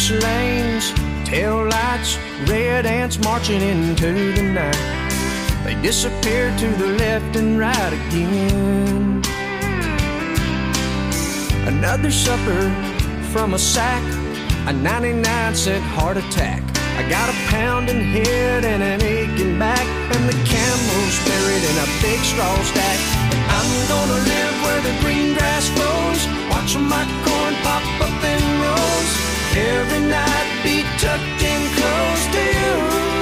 6 lanes, tail lights, red ants marching into the night. They disappear to the left and right again. Another supper from a sack, a 99-cent heart attack. I got a pounding head and an aching back, and the camel's buried in a big straw stack. I'm gonna live where the green grass grows, watching my corn pop up in rows. Every night be tucked in close to you.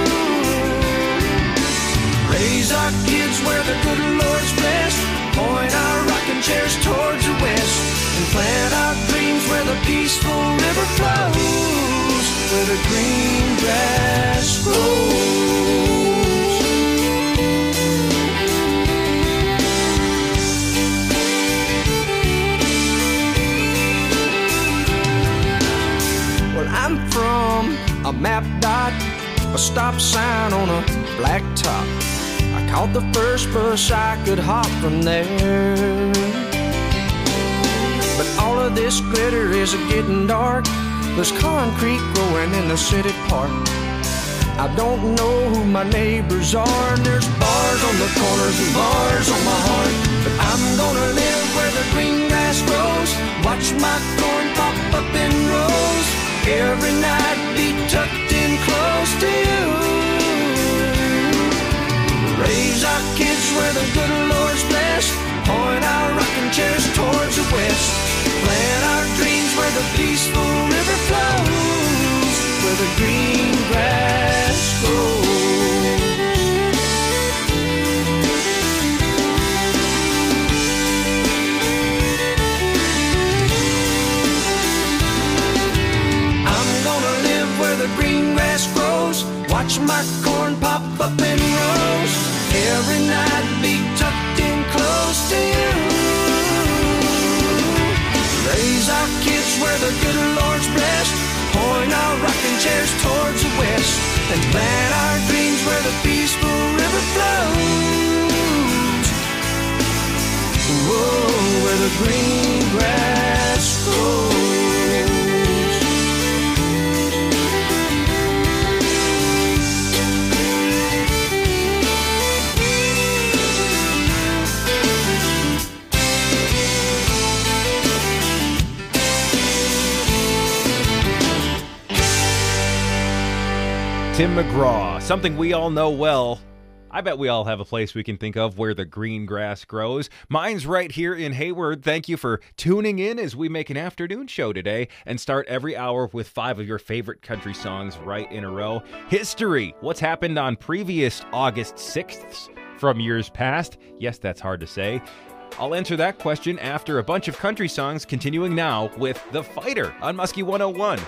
Raise our kids where the good Lord's blessed, point our rocking chairs towards the west, and plant our dreams where the peaceful river flows, where the green grass grows. Well, I'm from a map dot, a stop sign on a black top. I caught the first bus I could hop from there. But all of this glitter is getting dark. There's concrete growing in the city park. I don't know who my neighbors are, and there's bars on the corners and bars on my heart. But I'm gonna live where the green grass grows, watch my corn pop up in rows. Every night be tucked in close to you. Raise our kids where the good Lord's blessed, point our rocking chairs towards the west, plant our dreams where the peaceful river flows, where the green grass grows. I'm gonna live where the green grass grows, watch my corn pop up in rows. Every night be tucked in close to you. Raise our kids where the good Lord's blessed, point our rocking chairs towards the west, and plant our dreams where the peaceful river flows. Whoa, where the green grass grows. Tim McGraw, something we all know well. I bet we all have a place we can think of where the green grass grows. Mine's right here in Hayward. Thank you for tuning in as we make an afternoon show today and start every hour with 5 of your favorite country songs right in a row. History, what's happened on previous August 6ths from years past? Yes, that's hard to say. I'll answer that question after a bunch of country songs, continuing now with The Fighter on Muskie 101.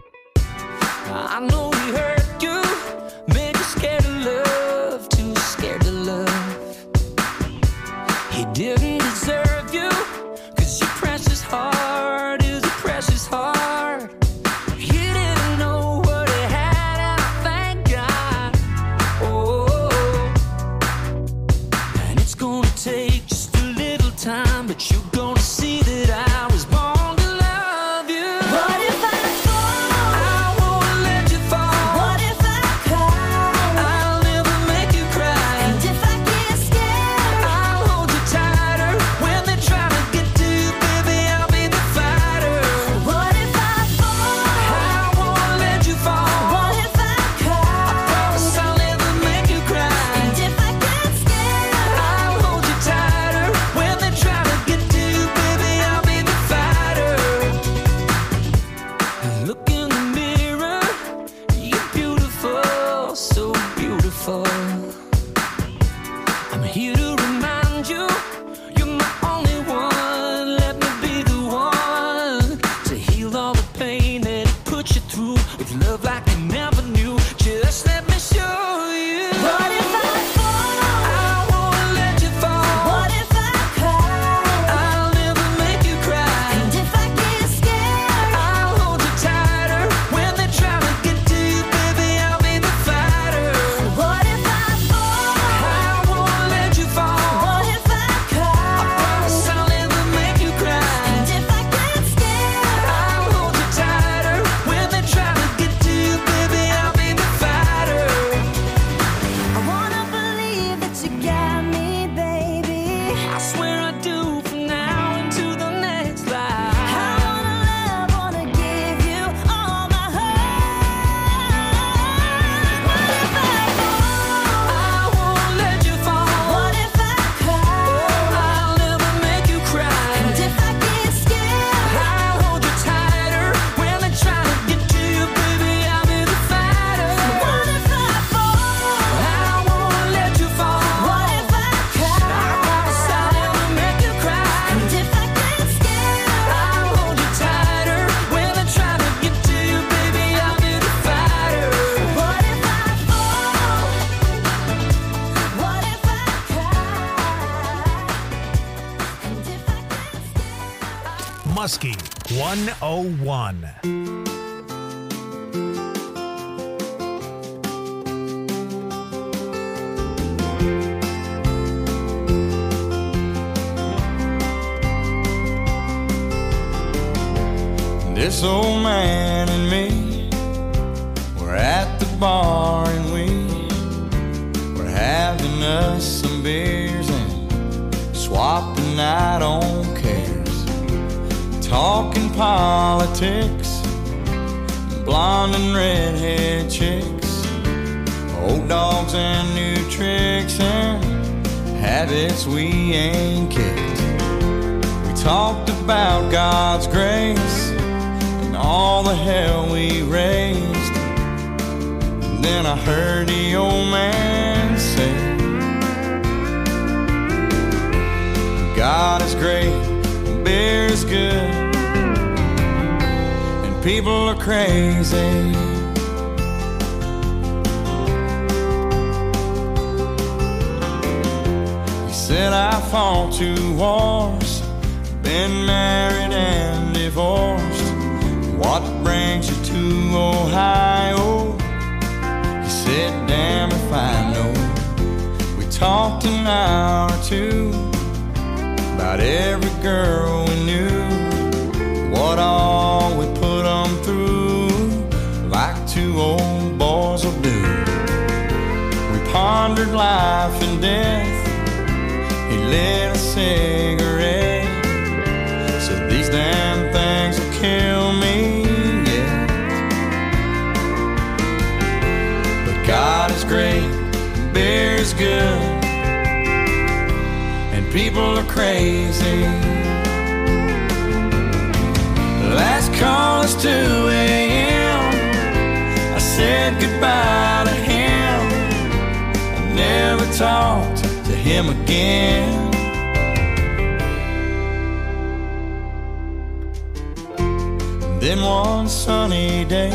I know we hurt you, made you scared of love, too scared to love. He didn't deserve you, 'cause your precious heart is a precious heart. He didn't know what he had, and I thank God. Oh, and it's gonna take just a little time, but you're gonna see that I was born to love you. What if I that you got me, baby. I swear I do from now into the next life. I wanna love, wanna give you all my heart. What if I fall? I won't let you fall. What if I cry? I'll never make you cry. And if I get scared, I'll hold you tighter. When they try to get to you, baby, I'll be the fighter. What if I fall? I won't let you fall. What if I cry? I promise I'll never make you cry. And if I get scared, I'll hold you tighter. When they try to get to you, baby, I'll be the fighter. What if I fall? What if I cry? And if I get scared, Muskie 101. This old man and me were at the bar and we were having us some beers and swapping out on cares, talking politics, blonde and redhead chicks, old dogs and new tricks and habits we ain't kicked. We talked about God's grace and all the hell we raised. And then I heard the old man say, God is great, beer is good, and people are crazy. He said I fought 2 wars, been married and divorced. What brings you to Ohio? He said, damn if I know. We talked an hour or two about every girl we knew, what all we put them through, like 2 old boys will do. We pondered life and death. He lit a cigarette, said these damn things will kill me, yeah. But God is great, beer is good, and people are crazy. Last call is 2 a.m. I said goodbye to him. I never talked to him again. Then one sunny day,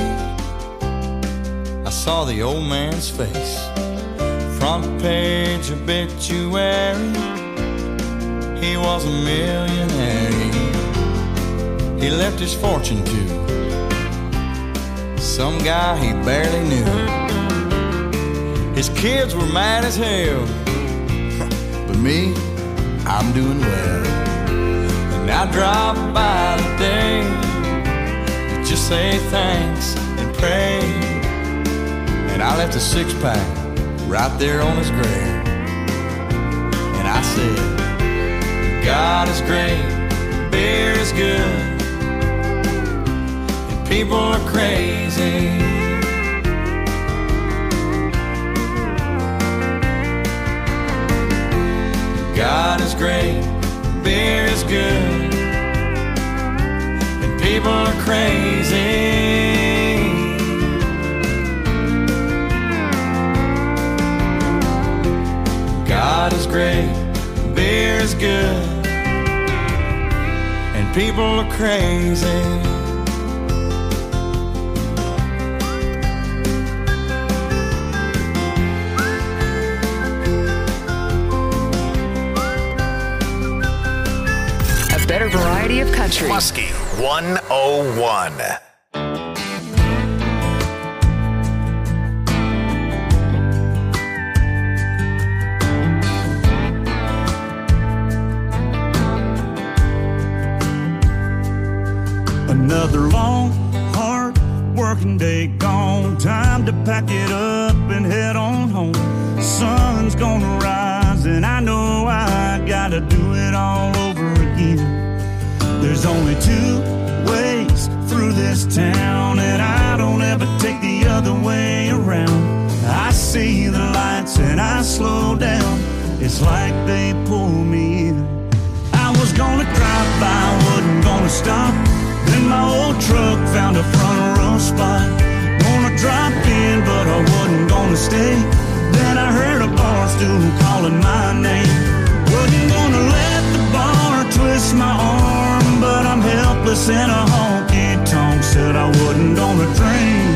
I saw the old man's face. Front page obituary, he was a millionaire. He left his fortune to some guy he barely knew. His kids were mad as hell, but me, I'm doing well. And I dropped by today to just say thanks and pray. And I left a 6-pack right there on his grave. And I said, God is great, beer is good, and people are crazy. God is great, beer is good, and people are crazy. God is great, beer is good, and people are crazy. A better variety of country. Muskie 101. Another long, hard working day gone. Time to pack it up and head on home. Sun's gonna rise in. There's only two ways through this town, and I don't ever take the other way around. I see the lights and I slow down. It's like they pull me in. I was gonna drive by, wasn't gonna stop. Then my old truck found a front row spot. Gonna drop in, but I wasn't gonna stay. Then I heard a bar stool calling my name. Wasn't gonna let the bar twist my arm, but I'm helpless in a honky-tonk. Said I wasn't gonna drink.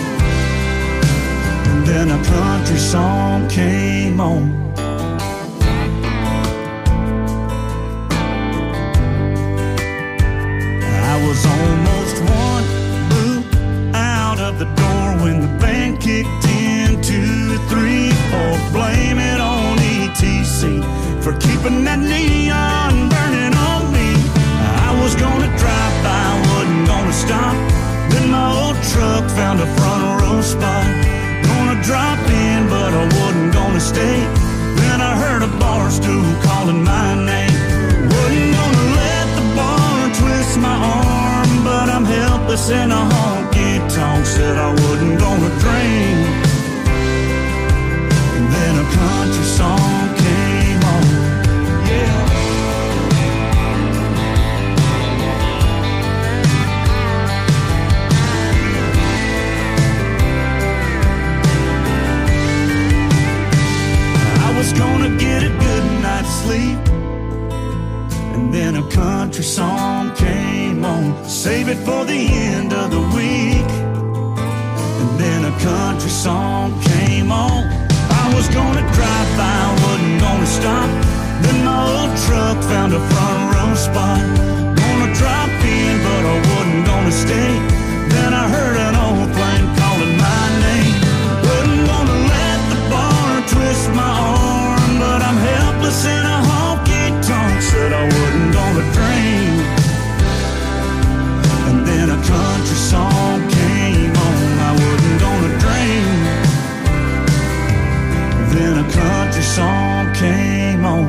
And then a country song came on. I was almost one boot out of the door when the band kicked in. 2, 3, 4, blame it on ETC for keeping that neon burning on me. I was gonna drive by, wasn't gonna stop. Then my old truck found a front row spot. Gonna drop in, but I wasn't gonna stay. Then I heard a bar stool calling my name. Wasn't gonna let the bar twist my arm, but I'm helpless in a honky-tonk. Said I wasn't gonna drink. And then a country song came on. Yeah. I was gonna get a good night's sleep, and then a country song came on. Save it for the end of the week. And then a country song came on. I was gonna drive by, wasn't gonna stop. Then my old truck found a front row spot. Gonna drop in, but I wasn't gonna stay. Then I heard an old plane calling my name. Wasn't gonna let the bar twist my arm, but I'm helpless in a honky-tonk. Said I wasn't gonna drink. And then a country song came on. I wasn't gonna drink. Then a country song came on.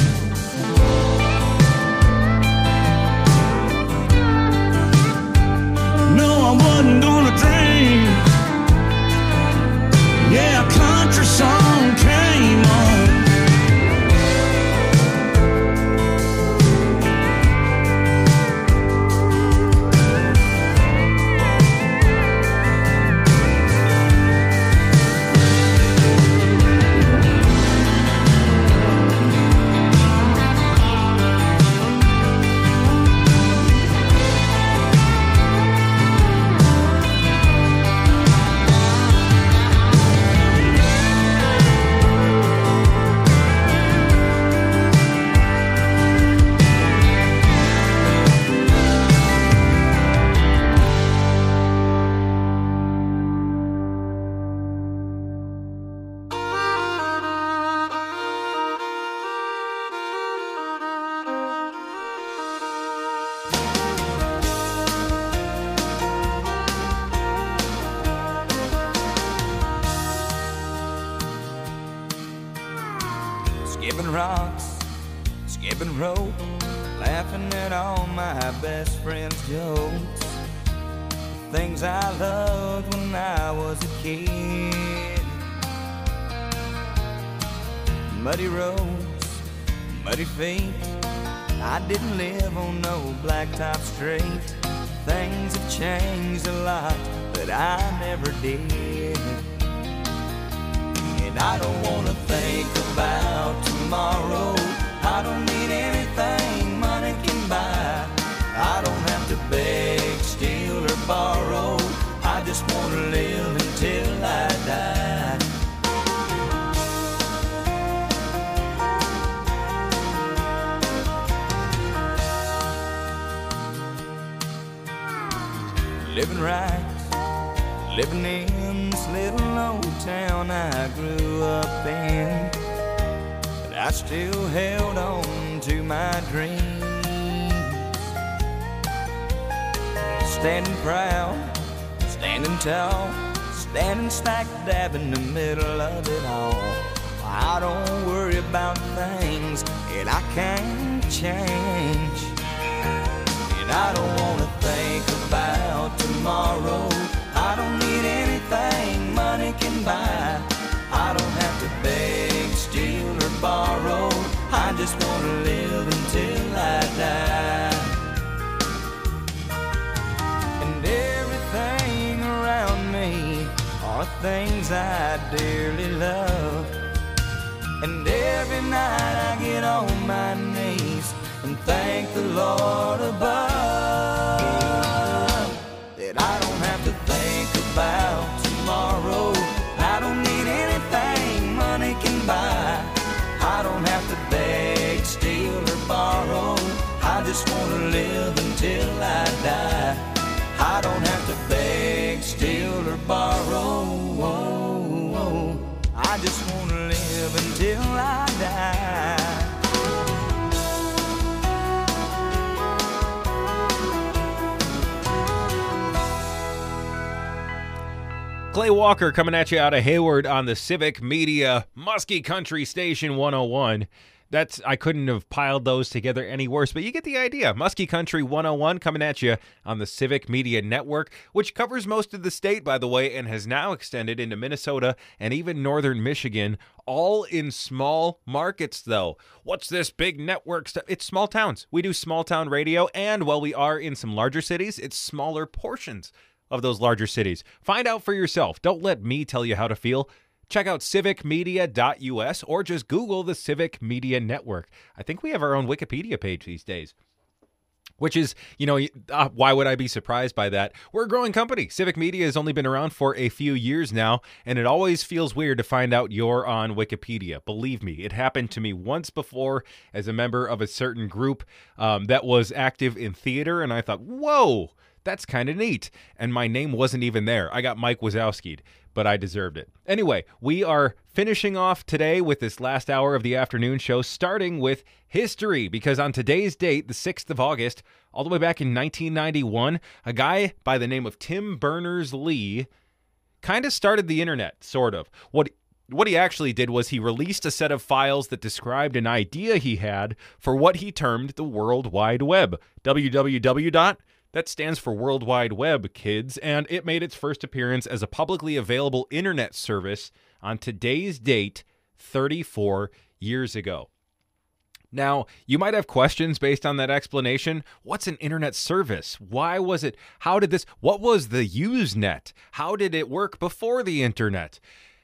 No, I wasn't gonna drink. Yeah, a country song came on. Skipping rocks, skipping rope, laughing at all my best friends' jokes. Things I loved when I was a kid. Muddy roads, muddy feet. I didn't live on no blacktop street. Things have changed a lot, but I never did. And I don't wanna think about tomorrow. I don't need anything money can buy. I don't have to beg, steal, or borrow. I just wanna live until I die. Living right, living in this little old town I grew up in. But I still held on to my dreams. Standing proud, standing tall, standing smack dab in the middle of it all. I don't worry about things that I can't change. And I don't wanna think about tomorrow. I don't need anything money can buy. I don't have to beg, steal, or borrow. I just wanna live until I die. And everything around me are things I dearly love. And every night I get on my knees and thank the Lord above that I don't have to think about tomorrow. I don't need anything money can buy. I don't have to beg, steal, or borrow. I just want to live until I die. I don't have to beg, steal, or borrow. I just want to live until I die. Clay Walker coming at you out of Hayward on the Civic Media Muskie Country Station 101. I couldn't have piled those together any worse, but you get the idea. Muskie Country 101 coming at you on the Civic Media Network, which covers most of the state, by the way, and has now extended into Minnesota and even northern Michigan, all in small markets, though. What's this big network stuff? It's small towns. We do small town radio, and while we are in some larger cities, it's smaller portions of those larger cities. Find out for yourself. Don't let me tell you how to feel. Check out civicmedia.us or just Google the Civic Media Network. I think we have our own Wikipedia page these days, which is, why would I be surprised by that? We're a growing company. Civic Media has only been around for a few years now, and it always feels weird to find out you're on Wikipedia. Believe me, it happened to me once before as a member of a certain group that was active in theater, and I thought, whoa, that's kind of neat. And my name wasn't even there. I got Mike Wazowski'd, but I deserved it. Anyway, we are finishing off today with this last hour of the afternoon show, starting with history, because on today's date, the 6th of August, all the way back in 1991, a guy by the name of Tim Berners-Lee kind of started the internet, sort of. What he actually did was he released a set of files that described an idea he had for what he termed the World Wide Web. www. That stands for World Wide Web, kids, and it made its first appearance as a publicly available internet service on today's date 34 years ago. Now, you might have questions based on that explanation. What's an internet service? Why was it? How did this? What was the Usenet? How did it work before the internet?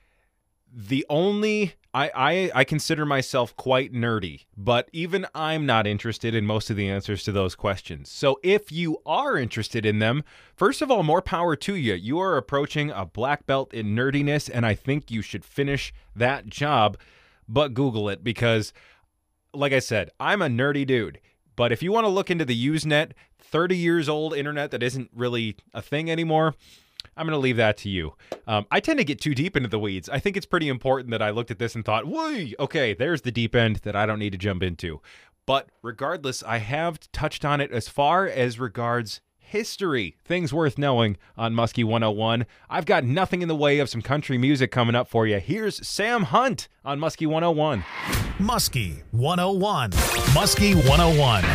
I consider myself quite nerdy, but even I'm not interested in most of the answers to those questions. So if you are interested in them, first of all, more power to you. You are approaching a black belt in nerdiness, and I think you should finish that job, but Google it because, like I said, I'm a nerdy dude. But if you want to look into the Usenet, 30 years old internet that isn't really a thing anymore, I'm going to leave that to you. I tend to get too deep into the weeds. I think it's pretty important that I looked at this and thought, whoo, okay, there's the deep end that I don't need to jump into. But regardless, I have touched on it as far as regards history, things worth knowing on Muskie 101. I've got nothing in the way of some country music coming up for you. Here's Sam Hunt on Muskie 101. Muskie 101. Muskie 101.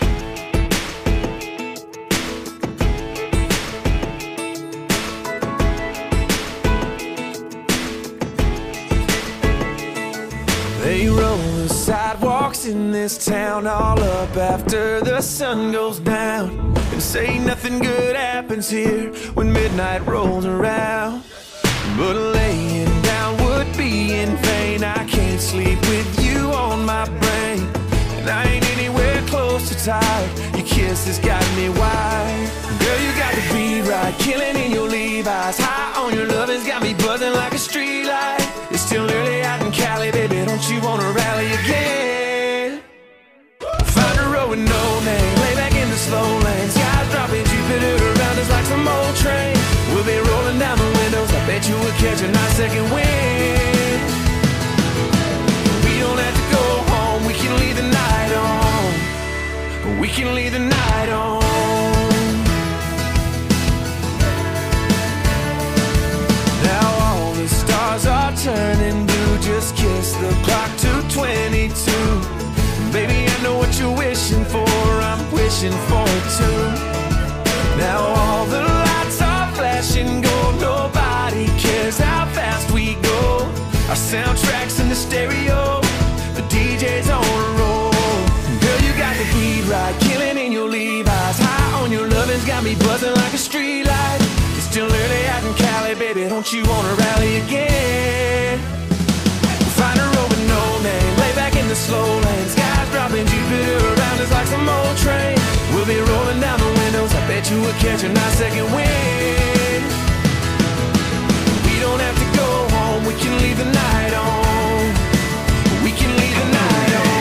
They roll the sidewalks in this town all up after the sun goes down, and say nothing good happens here when midnight rolls around. But laying down would be in vain. I can't sleep with you on my brain, and I ain't anywhere close to tired. Your kiss has got me wired. Girl, you got the beat right, killing in your Levi's. High on your love has got me buzzing like a street light. It's still early out in Cali, baby, don't you wanna rally again? Find a road with no name, lay back in the slow lane. Skies dropping, Jupiter around us like some old train. We'll be rolling down the windows, I bet you we'll catch a nice second wind. We don't have to go home, we can leave the night on. We can leave the night on. Now all the stars are turning blue. Just kiss the clock to 22. Baby, I know what you're wishing for, I'm wishing for it too. me buzzing like a street light. It's still early out in Cali, baby, don't you wanna rally again? Find a road with no name, lay back in the slow lane. Skies dropping, Jupiter around us like some old train. We'll be rolling down the windows, I bet you we'll catch a nice second wind. We don't have to go home, we can leave the night on. We can leave the night on.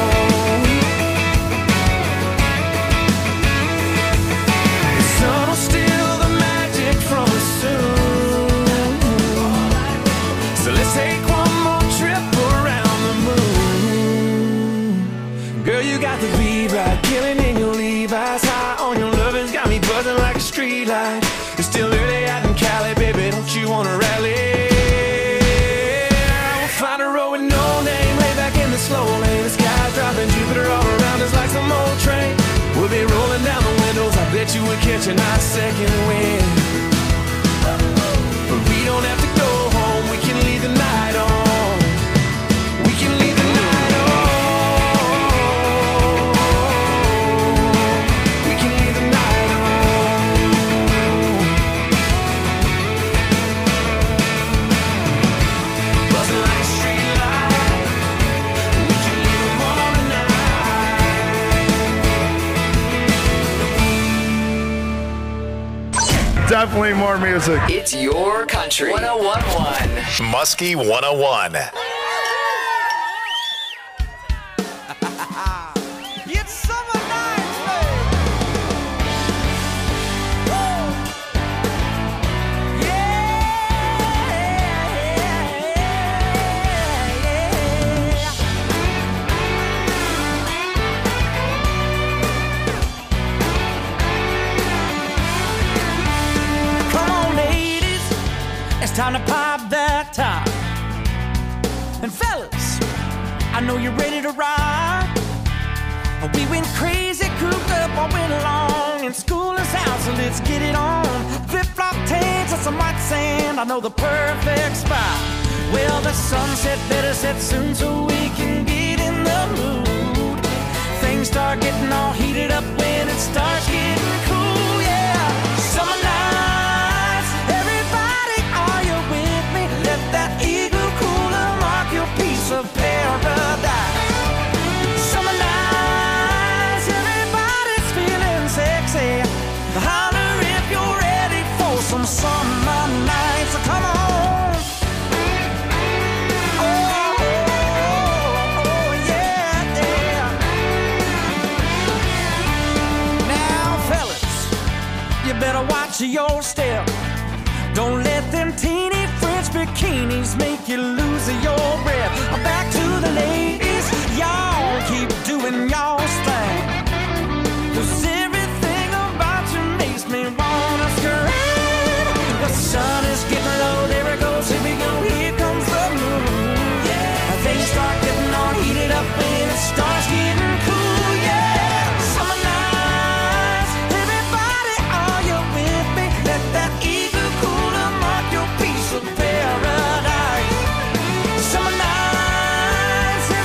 The sun will steal the magic from us soon. So let's take one more trip around the moon. Girl, you got the beat right, killing in your Levi's. High on your lovin's got me buzzing like a street light. It's still early out in Cali, baby, don't you wanna rally? We'll find a road with no name, lay back in the slow lane. The sky's dropping, Jupiter all around us like some old train. We'll be rolling down the windows, I bet you we'll catch a nice second wind. But we don't have to go home, we can leave the night on. We can leave the night on. We can leave the night on. Buzzing like a street light. We can leave them all tonight. Definitely more music. It's your country. 101.1. Muskie 101. It's summer night, babe. Woo! Yeah. Come on, ladies, it's time to pop that top. And fellas, I know you're ready to ride. We went crazy, cooped up all winter long, and school is out, so let's get it on. Flip-flop tanks and some white sand, I know the perfect spot. Well, the sunset better set soon so we can get in the mood. Things start getting all heated up when it starts getting cool, yeah. Summer nights, everybody, are you with me? Let that eagle cooler mark your piece of paradise. Summer nights, everybody's feeling sexy. Holler if you're ready for some summer nights. So come on. Oh, yeah, yeah. Now, fellas, you better watch your step. Don't let them teeny French bikinis make you lose your breath. Back to the ladies, y'all keep doing y'all's thing. 'Cause everything about you makes me wanna scream. The sun is getting low, there it goes, here we go, here comes the moon. Yeah, things start getting all heated up when it starts getting cool. Yeah, summer nights, everybody, are you with me? Let that eagle cooler mark your piece of paradise. Summer nights,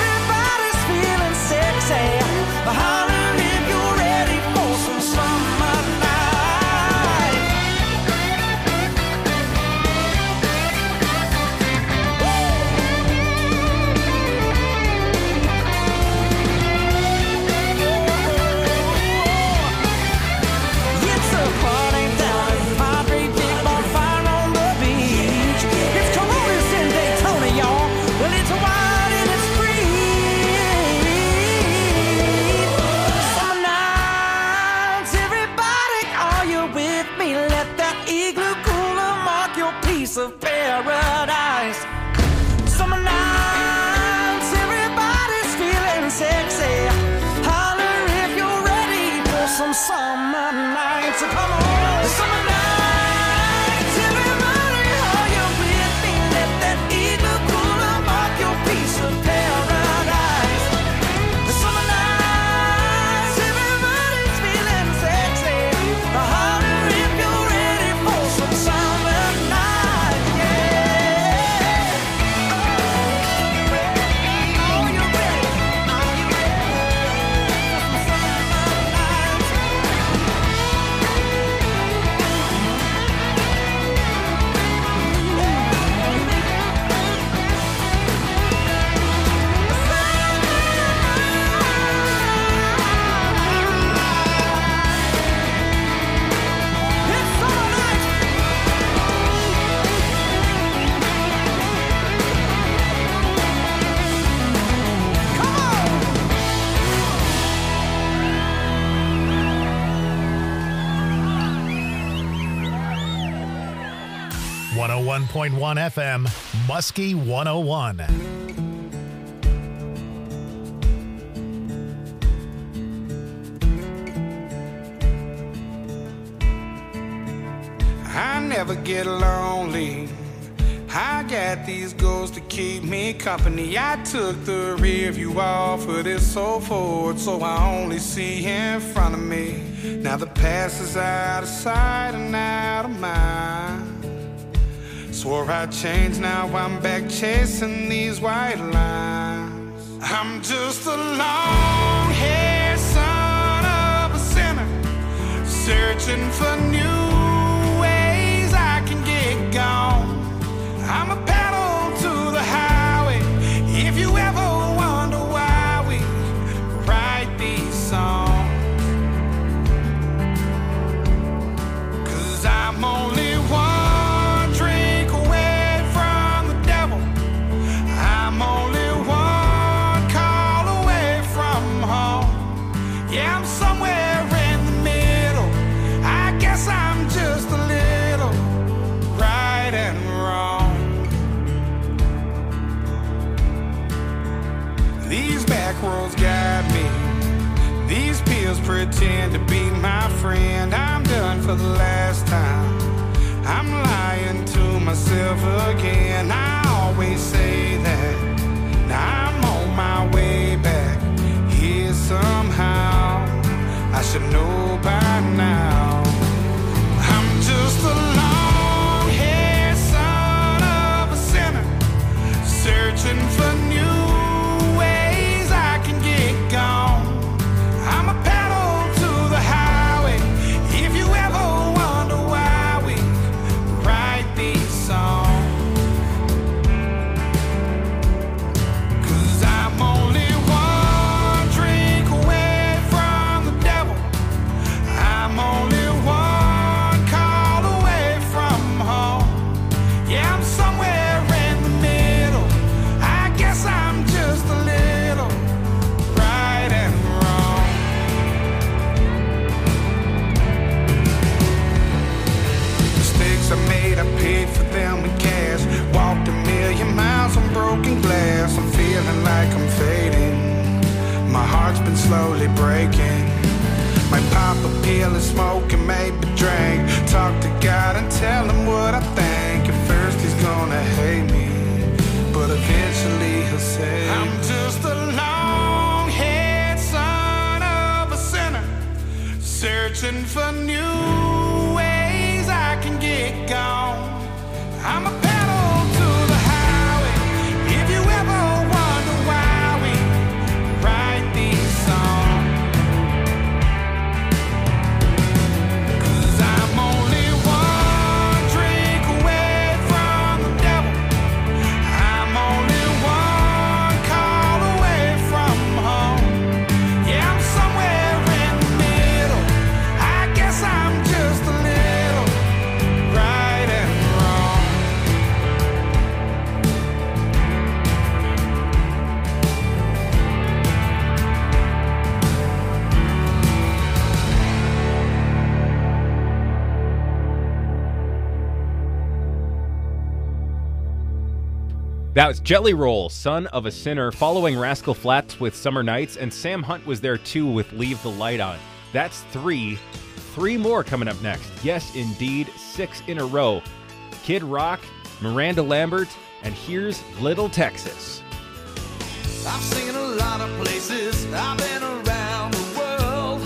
101.1 FM, Muskie 101. I never get lonely. I got these goals to keep me company. I took the rear view off of this so forward, so I only see in front of me. Now the past is out of sight and out of mind. Swore I'd change, now I'm back chasing these white lines. I'm just a long-haired son of a sinner, searching for new ways I can get gone. I'm a pedal to the highway. If you ever wonder why we write these songs, 'cause I'm only one drink away from the devil. I'm only one call away from home. Yeah, I'm somewhere in the middle. I guess I'm just a little right and wrong. These back roads guide me. These pills pretend to be my friend. I'm done for the last time. I'm lying to myself again. I always say that. Now I'm on my way back here somehow. I should know by now. I'm just a long-haired son of a sinner, searching for new ways I can get gone. I'm a pedal to the highway. If you ever wonder why we write these songs, 'cause I'm only one drink away from the devil. I'm only one call away from home. Yeah, I'm somewhere in the middle. I guess I'm just a little right and wrong. Mistakes I made, I paid for them in cash. Walked a million miles on broken glass. I'm feeling like I'm fading. My heart's been slowly breaking. Might pop a pill and smoke and maybe drink. Talk to God and tell him what I think. At first he's gonna hate me, but eventually he'll say, I'm just a long-haired son of a sinner, searching for new ways I can get gone. I'm a pedal to the highway. If you ever wonder why we write these songs, 'cause I'm only one drink away from the devil. I'm only one call away from home. Yeah, I'm somewhere in the middle. I guess I'm just a little right and wrong. That was Jelly Roll, Son of a Sinner, following Rascal Flatts with Summer Nights, and Sam Hunt was there too with Leave the Light On. That's three. 3 more coming up next. Yes, indeed, 6 in a row. Kid Rock, Miranda Lambert, and here's Little Texas. I've seen a lot of places, I've been around the world.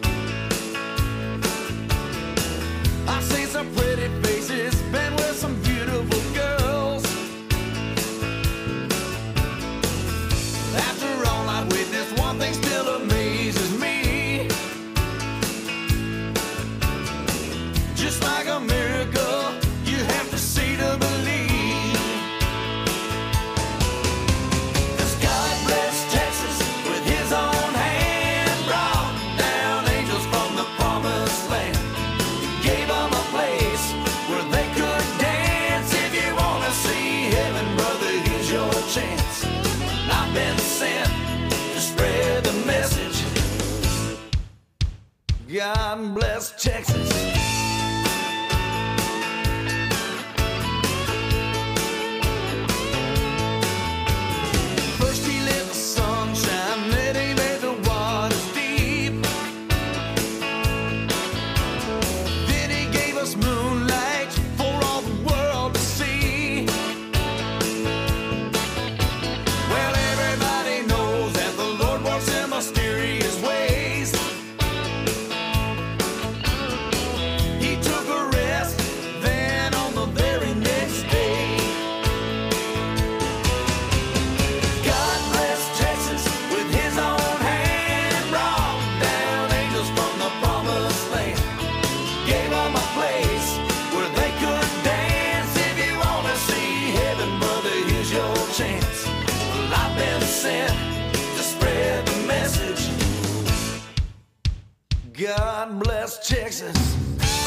I've seen some pretty faces, been with some beautiful girls. After all I've witnessed, one thing still amazes me. Just like a miracle, you have to see to believe. 'Cause God bless Texas with his own hand, brought down angels from the promised land. He gave them a place where they could dance. If you want to see heaven, brother, here's your chance. I've been sent to spread the message. God bless Texas. God bless Texas.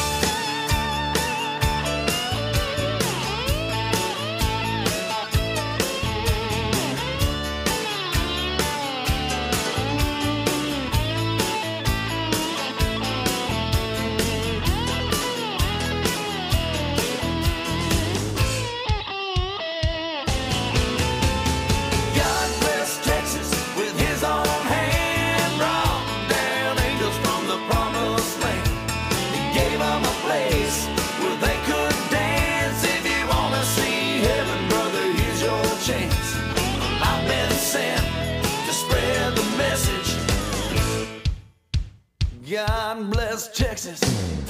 God bless Texas.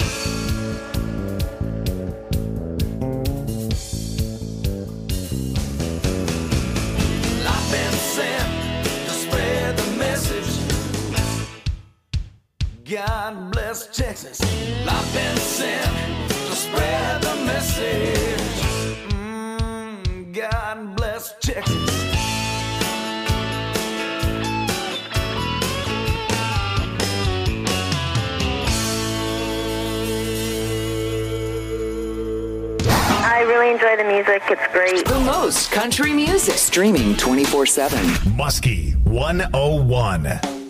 I've been sent to spread the message. God bless Texas. I've been sent to spread the message. God bless Texas. I really enjoy the music. It's great. The most country music. Streaming 24/7. Muskie 101.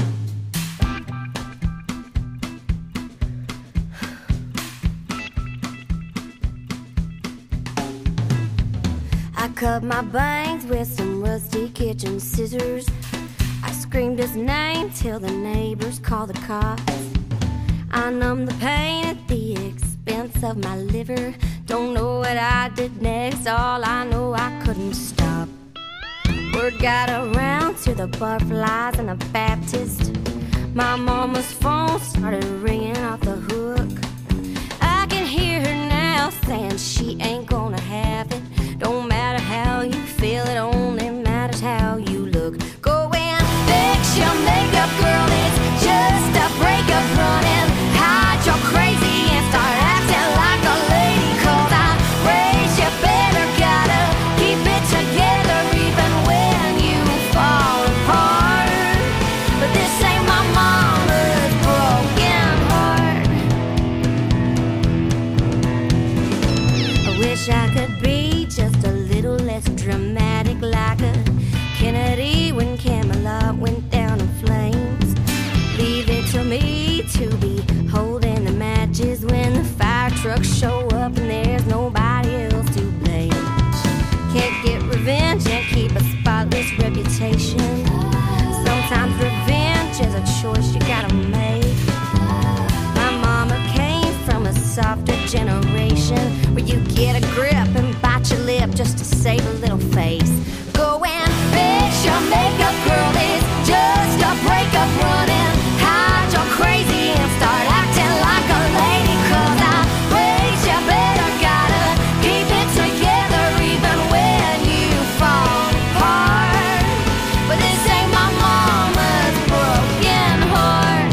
I cut my bangs with some rusty kitchen scissors. I screamed his name till the neighbors called the cops. I numbed the pain at the expense of my liver. Don't know what I did next, all I know I couldn't stop. Word got around to the butterflies and the Baptist. My mama's phone started ringing off the hook. I can hear her now saying she ain't gonna have it. Don't matter how you feel, it only matters how you look. Go and fix your makeup, girl, it's just a breakup running. Hide your crazy and start acting like a lady, 'cause I raised you better, gotta keep it together even when you fall apart. But this ain't my mama's broken heart. I wish I could be just a little less dramatic, like a Kennedy when Camelot went down in flames. Leave it to me to be holding the matches when the fire trucks show up and there's nobody else to blame. Can't get revenge and keep a spotless reputation. Sometimes revenge is a choice you gotta make. My mama came from a softer generation where you get a grip and bite your lip just to save a little face. Go and fix your makeup, girl, it's just a breakup running. Hide your crazy and start acting like a lady, 'cause I raised you better, gotta keep it together even when you fall apart. But this ain't my mama's broken heart.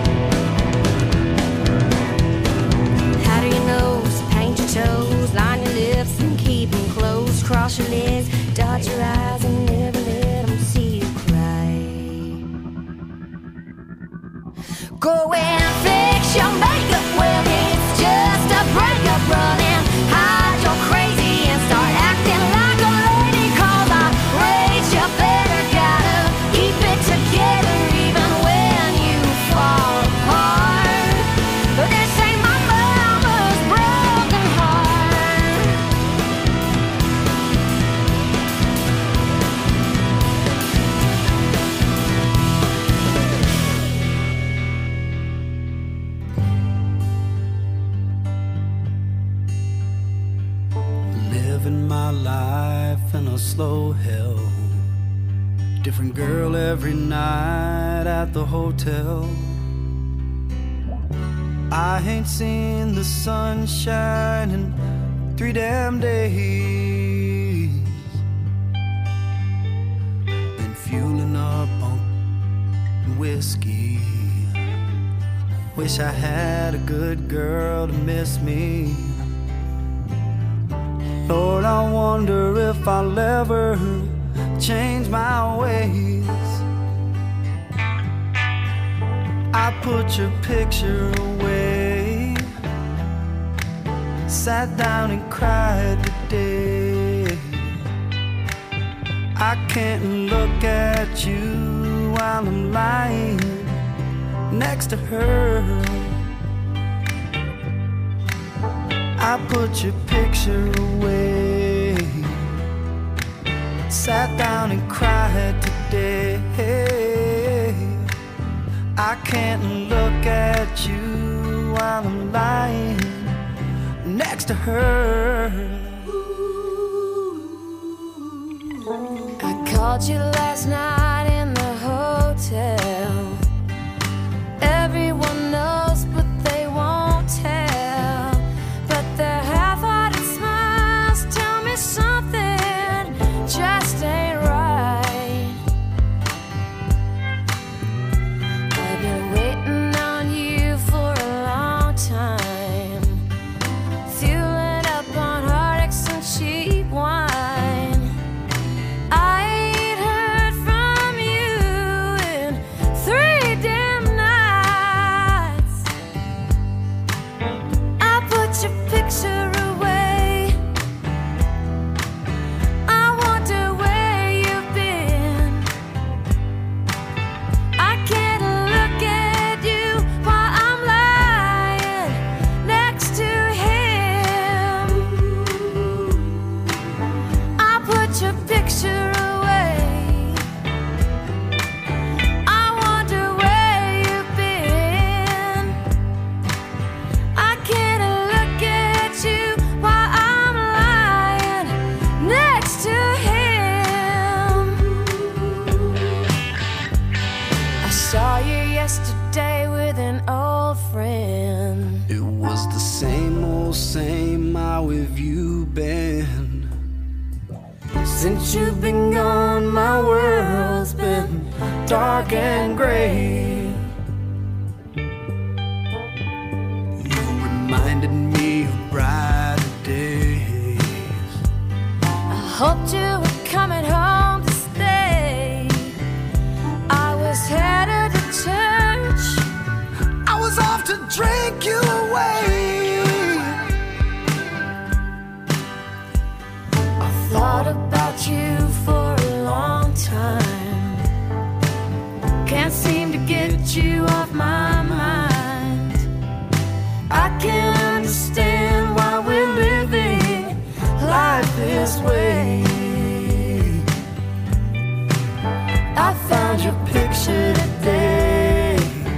Powder your nose, paint your toes, line your lips and keep them closed. Cross your legs, dot your eyes and never let them see you cry. Go and fix your makeup, well, it's just a breakup running. Hide your crazy and start acting like a lady, 'cause I raised you better, gotta keep it together even when you fall apart. But this ain't my mama's broken heart. Living my life in a slow hell. Different girl every night at the hotel. I ain't seen the sunshine in 3 damn days. Been fueling up on whiskey. Wish I had a good girl to miss me. Lord, I wonder if I'll ever change my ways. I put your picture away. Sat down and cried today. I can't look at you while I'm lying next to her. I put your picture away. Sat down and cried today. I can't look at you while I'm lying next to her. I called you last night in the hotel. Everyone knows, but they won't tell. But their half-hearted smiles tell me something just ain't right. I've been waiting on you for a long time, fueling up on heartaches and cheap wine. I ain't heard from you in 3 damn nights. I put your picture away. I wonder where you've been. I can't look at you while I'm lying next to him. I put your picture away. I wonder where you've been. I can't look at you while I'm lying next to him. I saw you yesterday with an old friend. It was the same old same. How have you been? Since you've been gone, my world's been dark and gray. You reminded me of brighter days. I hoped you were coming home to stay. I was headed to church. I was off to drink you away. I thought about you for a long time. Can't seem to get you off my mind. I can't understand why we're living life this way. I found your picture today.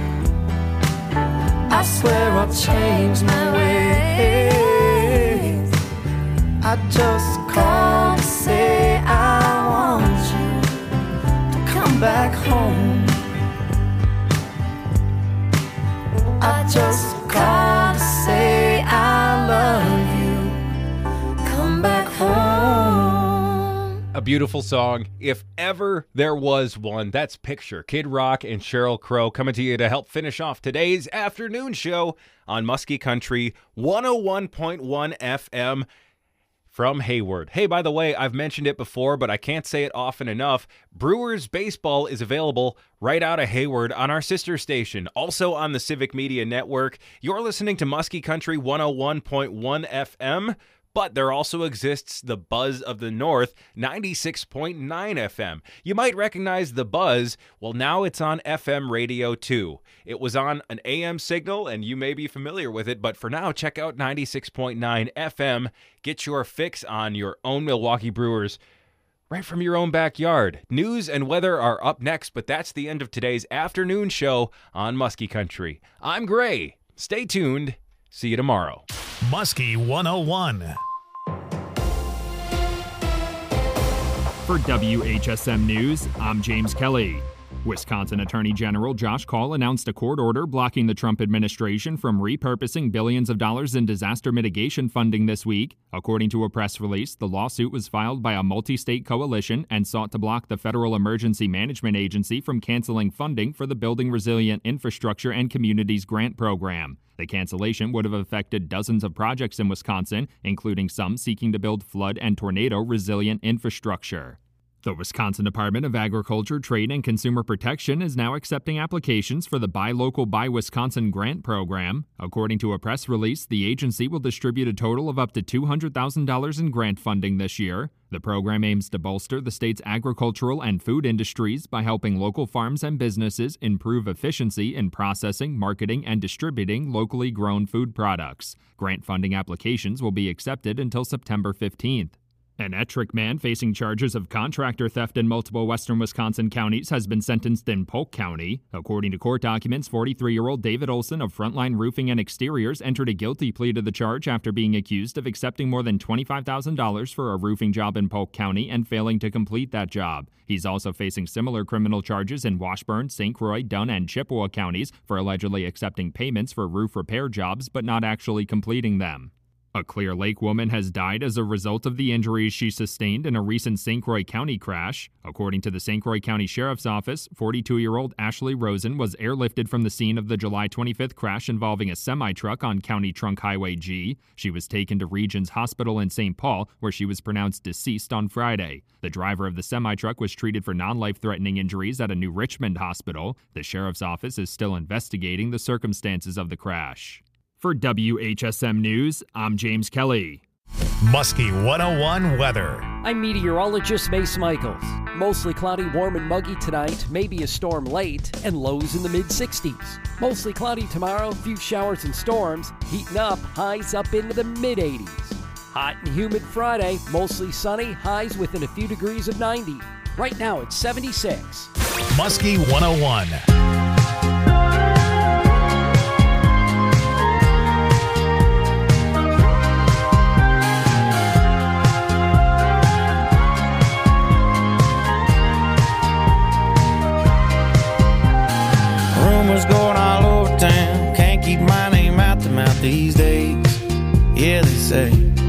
I swear I'll change my ways. I just called to say I want you to come back home. I just called to say I love you. Come back home. A beautiful song, if ever there was one. That's Picture. Kid Rock and Sheryl Crow coming to you to help finish off today's afternoon show on Muskie Country 101.1 FM from Hayward. Hey, by the way, I've mentioned it before, but I can't say it often enough. Brewers baseball is available right out of Hayward on our sister station, also on the Civic Media Network. You're listening to Muskie Country 101.1 FM. But there also exists the Buzz of the North, 96.9 FM. You might recognize the Buzz. Well, now it's on FM radio too. It was on an AM signal, and you may be familiar with it, but for now, check out 96.9 FM. Get your fix on your own Milwaukee Brewers right from your own backyard. News and weather are up next, but that's the end of today's afternoon show on Muskie Country. I'm Gray. Stay tuned. See you tomorrow. Muskie 101. For WHSM News, I'm James Kelly. Wisconsin Attorney General Josh Kaul announced a court order blocking the Trump administration from repurposing billions of dollars in disaster mitigation funding this week. According to a press release, the lawsuit was filed by a multi-state coalition and sought to block the Federal Emergency Management Agency from canceling funding for the Building Resilient Infrastructure and Communities Grant Program. The cancellation would have affected dozens of projects in Wisconsin, including some seeking to build flood and tornado resilient infrastructure. The Wisconsin Department of Agriculture, Trade, and Consumer Protection is now accepting applications for the Buy Local, Buy Wisconsin grant program. According to a press release, the agency will distribute a total of up to $200,000 in grant funding this year. The program aims to bolster the state's agricultural and food industries by helping local farms and businesses improve efficiency in processing, marketing, and distributing locally grown food products. Grant funding applications will be accepted until September 15th. An Ettrick man facing charges of contractor theft in multiple western Wisconsin counties has been sentenced in Polk County. According to court documents, 43-year-old David Olson of Frontline Roofing and Exteriors entered a guilty plea to the charge after being accused of accepting more than $25,000 for a roofing job in Polk County and failing to complete that job. He's also facing similar criminal charges in Washburn, St. Croix, Dunn, and Chippewa counties for allegedly accepting payments for roof repair jobs but not actually completing them. A Clear Lake woman has died as a result of the injuries she sustained in a recent St. Croix County crash. According to the St. Croix County Sheriff's Office, 42-year-old Ashley Rosen was airlifted from the scene of the July 25th crash involving a semi-truck on County Trunk Highway G. She was taken to Regions Hospital in St. Paul, where she was pronounced deceased on Friday. The driver of the semi-truck was treated for non-life-threatening injuries at a New Richmond hospital. The Sheriff's Office is still investigating the circumstances of the crash. For WHSM News, I'm James Kelly. Muskie 101 weather. I'm meteorologist Mace Michaels. Mostly cloudy, warm and muggy tonight, maybe a storm late, and lows in the mid-60s. Mostly cloudy tomorrow, few showers and storms, heating up, highs up into the mid-80s. Hot and humid Friday, mostly sunny, highs within a few degrees of 90. Right now it's 76. Muskie 101. Rumors going all over town, can't keep my name out the mouth these days. Yeah, they say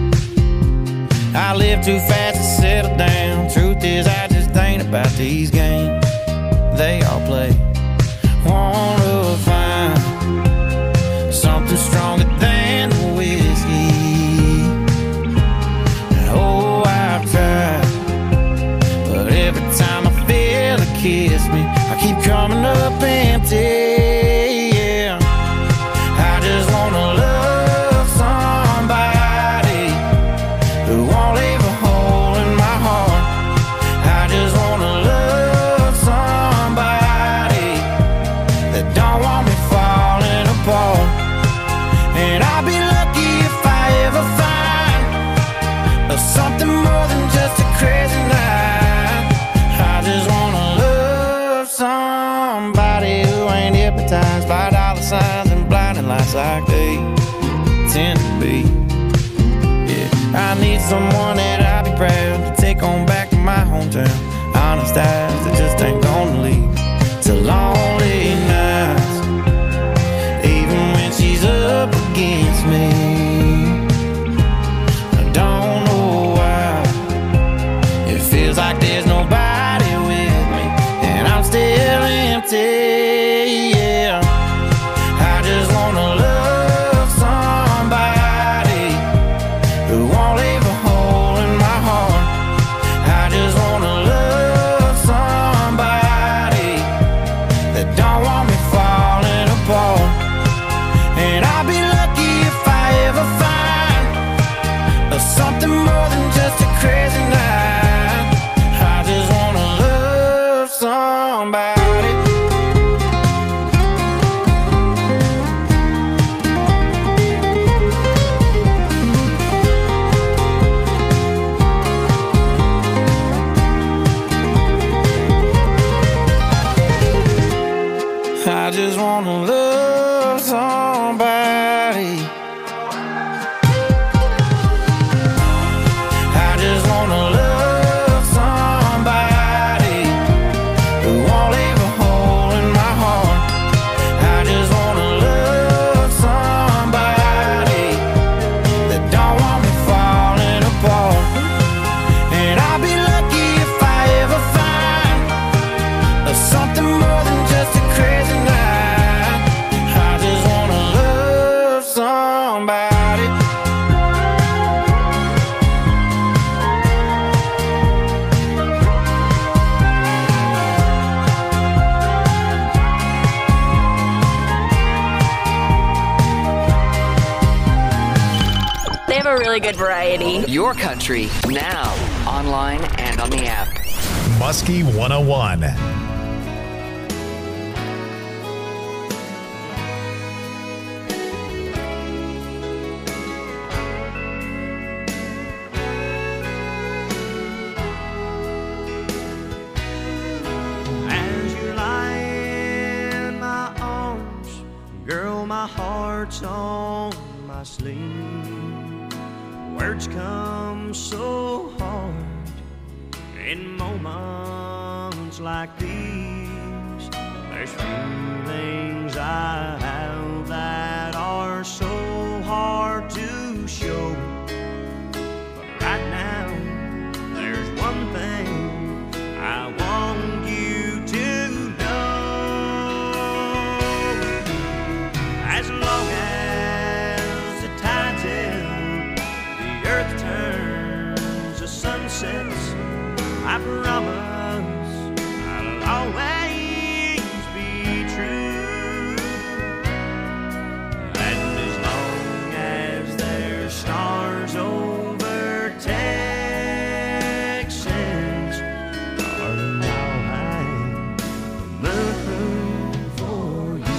I live too fast to settle down. Truth is, I just ain't about these games they all play. Wanna find something stronger than the whiskey. And oh, I've tried, but every time I feel it kiss me, I keep coming up empty. Yeah, I just wanna love somebody who won't leave a hole in my heart. I just wanna love somebody that don't want me falling apart. And I'll be lucky if I ever find something more than just a crazy night. I just wanna love somebody who ain't hypnotized by dollar signs and blinding lights like they tend to be. Yeah, I need someone that I'll be proud to take on back to my hometown. Honest eyes that just ain't gonna lead to lonely nights, even when she's up against me. I don't know why it feels like there's nobody with me, and I'm still empty. Yeah, I just wanna love somebody who won't leave a hole in my heart. I just wanna love somebody that don't want me falling apart. And I'll be lucky if I ever find something more than just a crazy night. I just wanna love somebody. I just wanna love somebody. I just wanna love somebody who won't leave a hole in my heart. I just wanna love somebody that don't want me falling apart. And I'll be lucky if I ever find something more than just a crazy night. I just wanna a really good variety. Your country, now, online and on the app. Muskie 101. As you lie in my arms, girl, my heart's on my sleeve. Words come so hard in moments like these. There's feelings I have that are so hard to show. But right now, there's one thing I want you to know. As long as the tide's in, the earth turns, the sun sets, I promise I'll always be true. And as long as there's stars over Texas, darling, I'll hang the moon for you.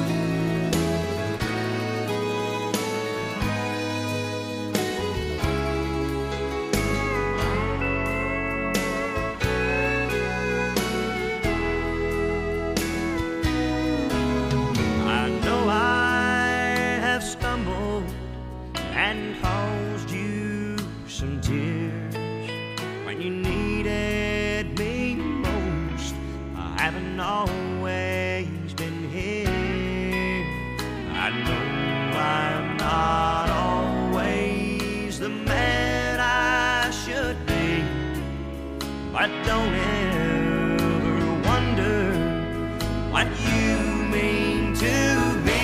I know I have stumbled and caused you some tears when you needed me most. I haven't always been here. I know I'm not always the man I should be, but don't ever wonder what you mean to me.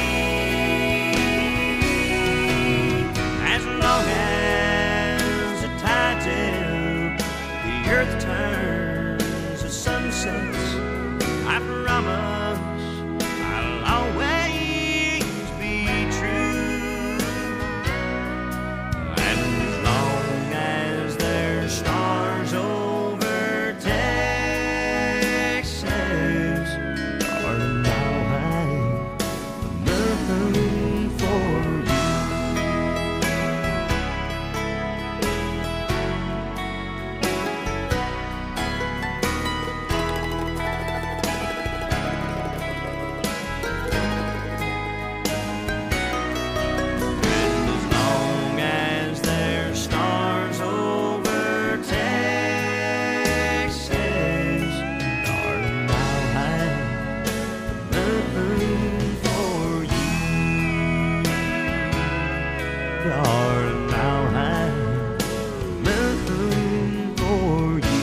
As long as the tide's in, the earth turns, the sun sets, I promise I'll always be true. And as long as there's stars over Texas, darling, I'll hang the moon for you. And as long as there's stars over Texas, darling, I'll hang the moon for you. Darling, I'll hang the moon for you.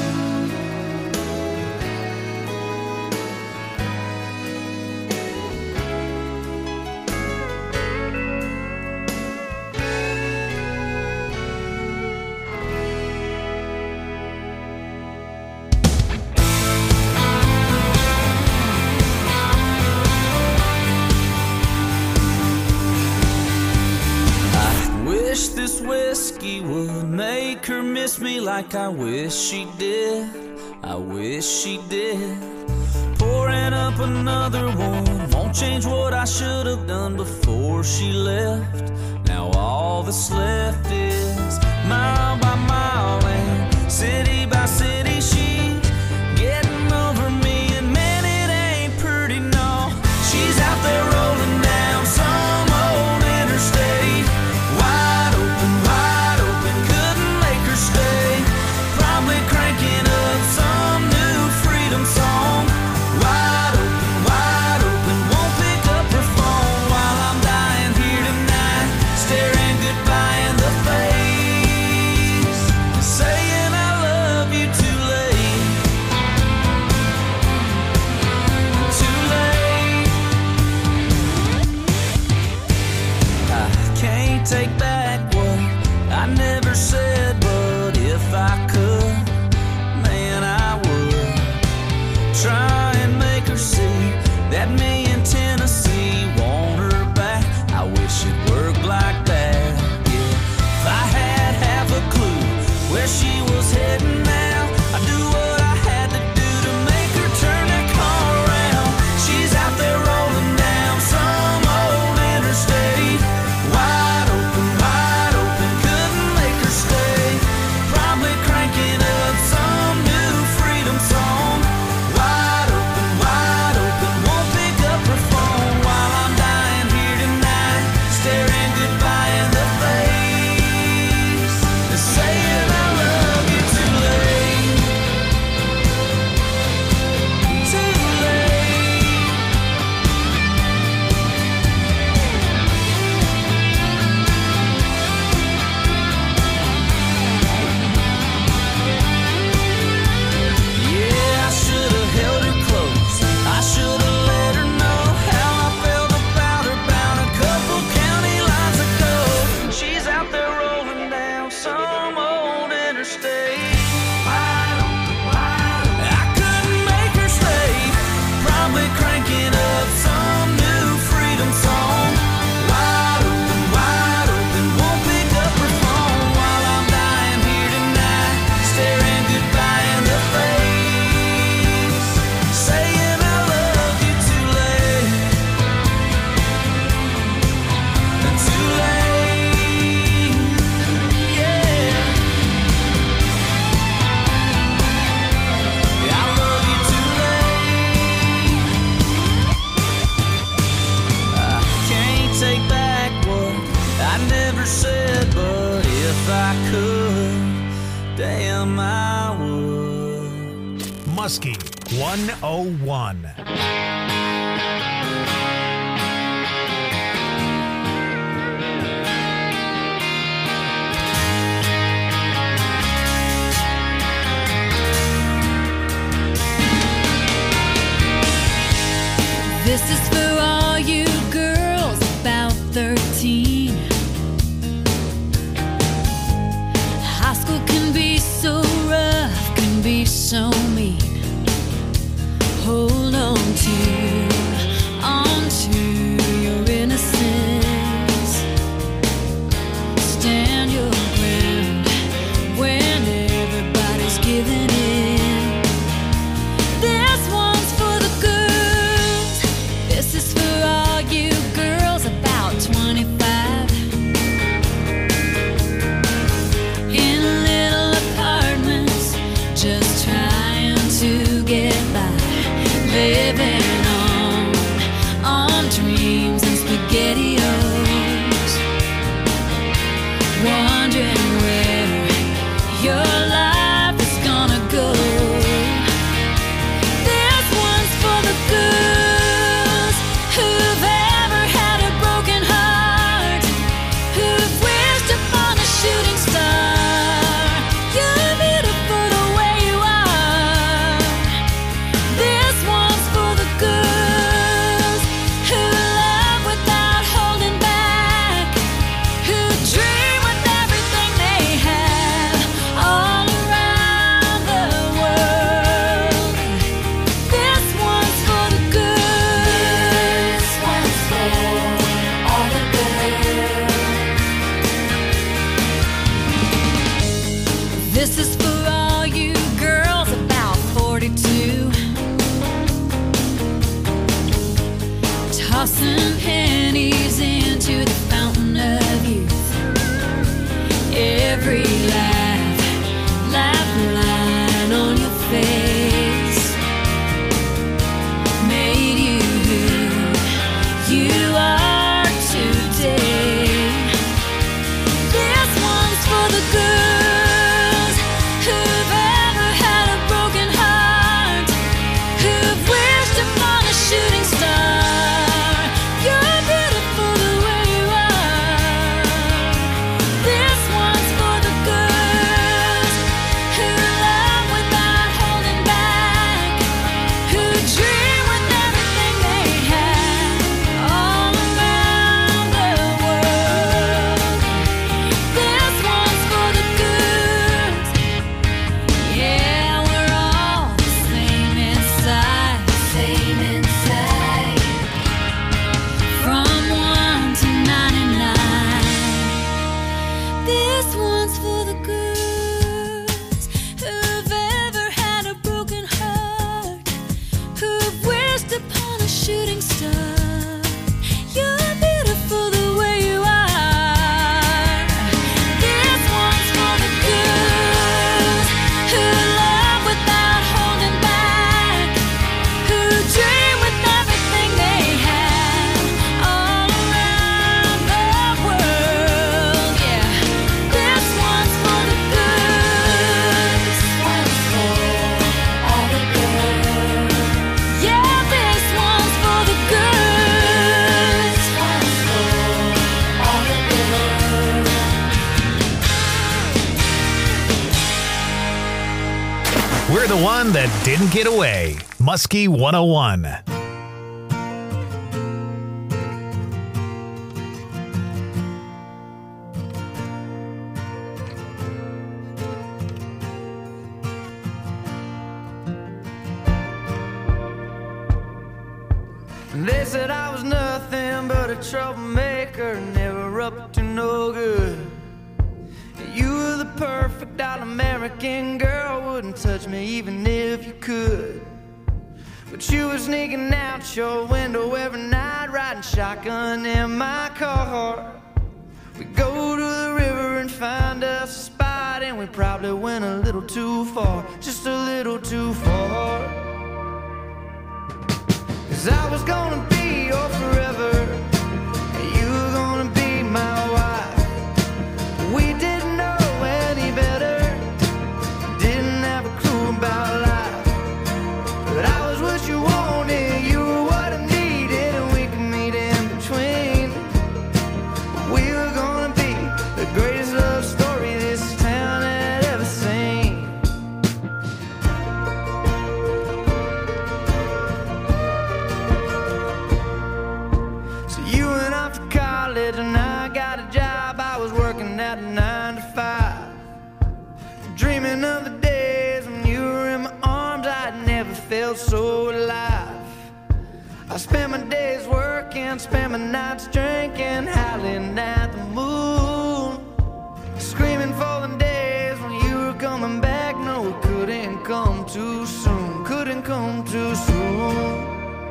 Wish this whiskey would make her miss me like I wish she did. I wish she did. Pouring up another one won't change what I should have done before she left. Now all that's left is mile by mile and city by city. She's getting over me, and man, it ain't pretty, no. She's out there rolling down some old interstate. Wide open, couldn't make her stay. Probably cranking up some new freedom song. Wide open, won't pick up her phone while I'm dying here tonight, staring goodbye in the face, saying I love them I would. Muskie 101. This is for all you girls about 13. High school can be so rough, can be so mean. Hold on to your innocence. Stand your ground when everybody's giving in. This one's for the girls. This is for all you girls about 25. In little apartments, just trying to get by. Living on dreams and SpaghettiOs. Wondering where your life is gonna go. This one's for the girls who've ever had a broken heart, who've wished upon a shooting star. You're beautiful the way you are. This one's for the girls who love without holding back, who dream with everything they have all around the world. This one's for the girls. This one's for all the girls. This is for all you girls about 42. Tossing pennies into the fountain of youth. Every laugh line on your face made you who you are today. This one's for the girls who've ever had a broken heart, who've wished upon a shooting star. You're beautiful the way you are. This one's for the girls who love without holding back, who dream with everything they have all around the world. This one's for the girls. Yeah, we're all the same inside. From 1 to 99. This one's for the girls who've ever had a broken heart, who've wished upon a shooting star. You're beautiful the way you are. This one's for the girls who love without holding back, who dream with everything they have all around the world. Yeah, this one's for the girls. This one's for all the girls. Yeah, this one's for the girls. This one's for all the girls. We're the one that didn't get away. Muskie 101. They said I was nothing but a troublemaker, never up to no good. You were the perfect all-American girl, wouldn't touch me even if you could. But you were sneaking out your window every night, riding shotgun in my car. We go to the river and find us a spot, and we probably went a little too far, just a little too far. 'Cause I was gonna be your forever, and you were gonna be my wife. We didn't know any better, working, spend my nights drinking, howling at the moon, screaming for the days when you were coming back. No, it couldn't come too soon, couldn't come too soon.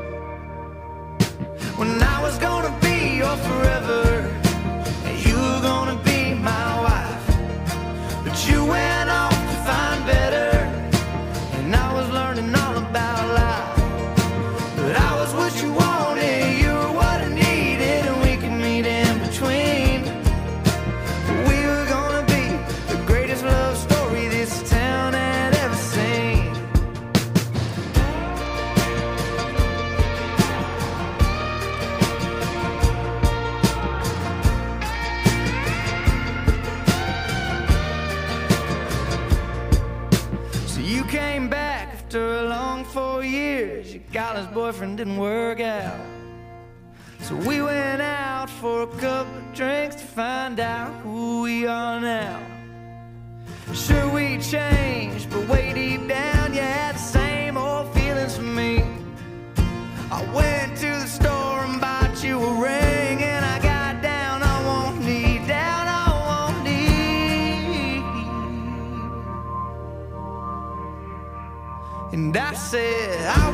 When I was gonna be your forever, and you were gonna be my wife, but you went off to find better, and I was learning all about life. But I was what you wanted, you were what I needed, and we could meet in between. We were gonna be the greatest love story this town had ever seen. So you came back after a long 4 years. Your college boyfriend didn't work out, so we went out for a couple of drinks to find out who we are now. Sure, we changed, but way deep down you had the same old feelings for me. I went to the store and bought you a ring, and I got down on one knee, down on one knee, and I said I